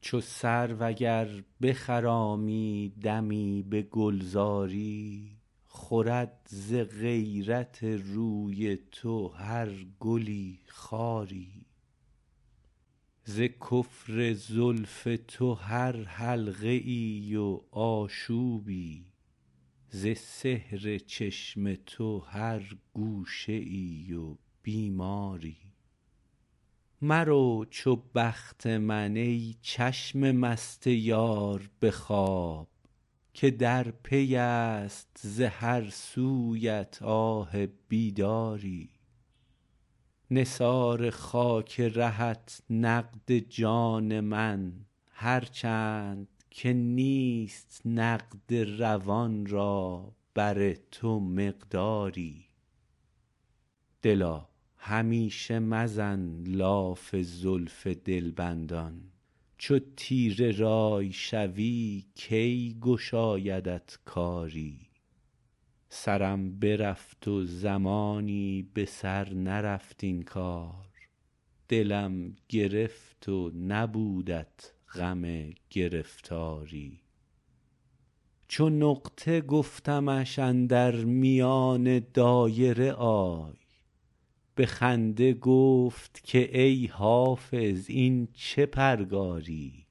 چو سرو اگر بخرامی دمی به گلزاری خورد ز غیرت روی تو هر گلی خاری ز کفر زلف تو هر حلقه ای و آشوبی ز سحر چشم تو هر گوشه ای و بیماری مرو چو بخت من ای چشم مست یار به خواب که در پی است ز هر سویت آه بیداری نثار خاک رهت نقد جان من هر چند که نیست نقد روان را بر تو مقداری دلا همیشه مزن لاف زلف دلبندان چو تیره رای شوی کی گشایدت کاری سرم برفت و زمانی به سر نرفت این کار دلم گرفت و نبودت غم گرفتاری چو نقطه گفتمش اندر میان دایره آی به خنده گفت که ای حافظ این چه پرگاری